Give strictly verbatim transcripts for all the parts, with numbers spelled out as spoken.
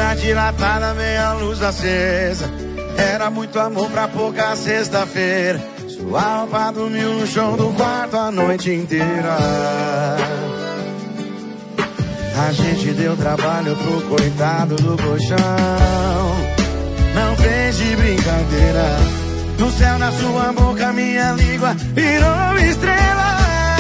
Pupila dilatada, meia luz acesa. Era muito amor pra pouca sexta-feira. Sua alma dormiu no chão do quarto a noite inteira. A gente deu trabalho pro coitado do colchão. Não fez de brincadeira. No céu, na sua boca, minha língua virou estrela.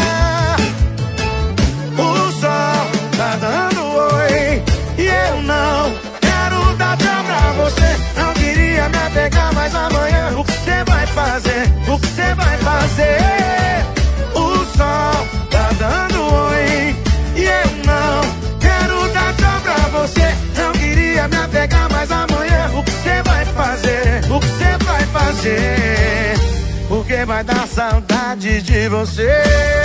O sol tá dando oi e eu não quero dar tchau pra você. Não queria me apegar, mas amanhã o que você vai fazer? O que você vai fazer? O sol tá dando oi e eu não quero dar tchau pra você. Não queria me apegar, mas amanhã o que você vai fazer? O que você vai fazer? Porque vai dar saudade de você.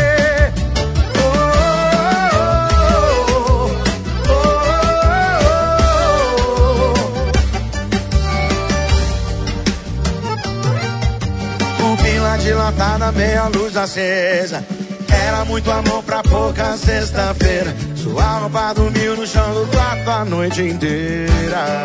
Pupila dilatada, meia luz acesa. Era muito amor pra pouca sexta-feira. Sua alma dormiu no chão do quarto a noite inteira.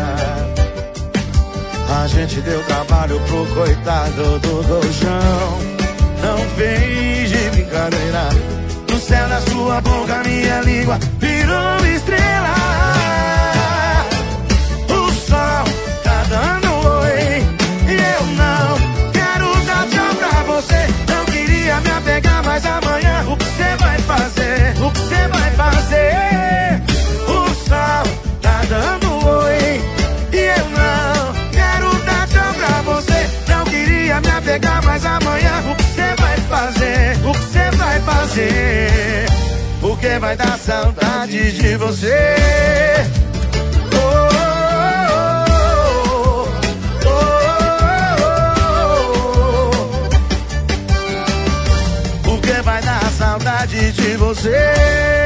A gente deu trabalho pro coitado do colchão. Não fez de brincadeira. No céu da sua boca, minha língua virou estrela. O sol tá dando oi e eu não quero dar tchau pra você. Não queria me apegar, mas amanhã o que você vai fazer? O que você vai fazer? O sol tá dando oi e eu não quero dar tchau pra você. Não queria me apegar, mas amanhã o que você vai fazer? O que você vai fazer? Porque vai dar saudade de você. Vai dar saudade de você.